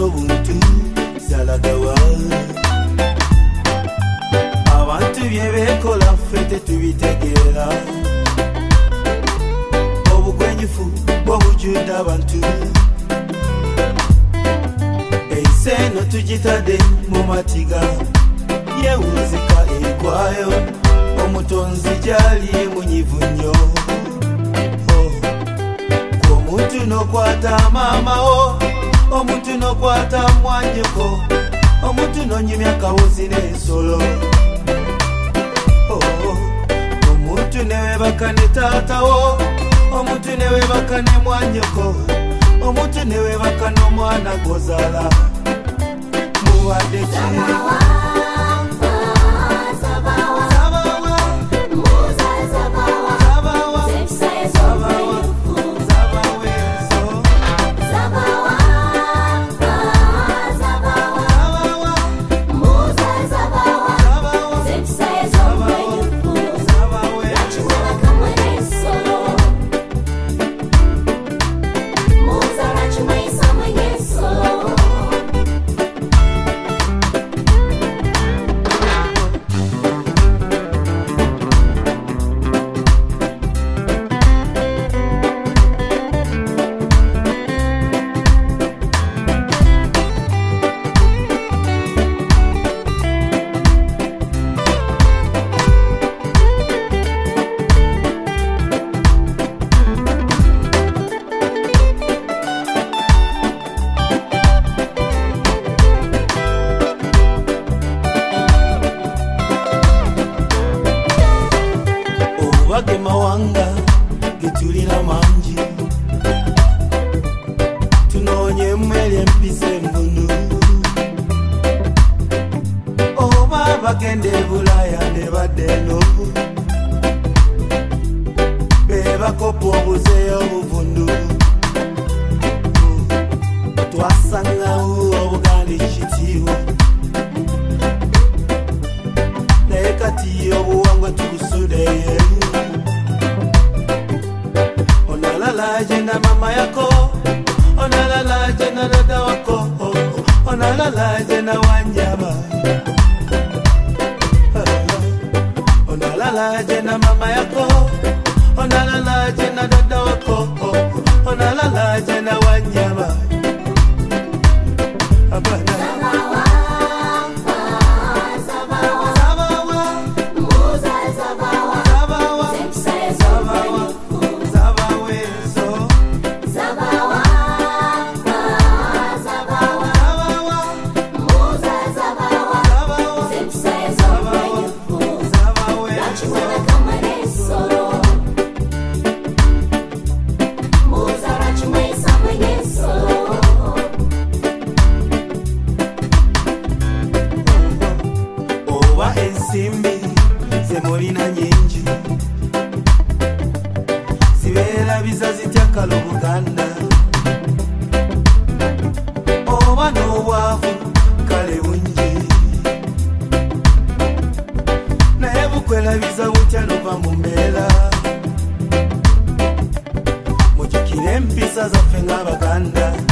ez'obuntu zalagawa abantu bye beekola ffe tetubitegeera obugwenyufu bw'obujjudde abantu ensi eno tugitadde mu matiga yeewunzika ekwayo omutonzi gy'ali munyivu nnyo omuntu n'okwata maamawo omuntu n'okwata mwanjeko omuntu n'onyumya kawozi n'ensolo omuntu newebaka ne taatawo omuntu newebaka ne mwanjeko omuntu newebaka n'omwana gozaala muwadde kiri Wage mawanga getulina mangi tunoonye mmere empisa embunu oba bagende Bulaya ne badde eno bebakopa obuzeeyo obuvundu twasangawo Obuganda ekitiibwa naye kati obuwangwa tubusudeye onalala jena mama yako onalala jena dada wako onalala jena Wanjaba onalala jena mama yako onalala jena dada wako onalala jena Wanjaba ensimbi zemulina nyingi zibeera bizazi kalo Buganda oba n'obwavu kale bungi naye bukwerabiza butya nova mu mbeera mujjukire empisa zaffe ng'Abaganda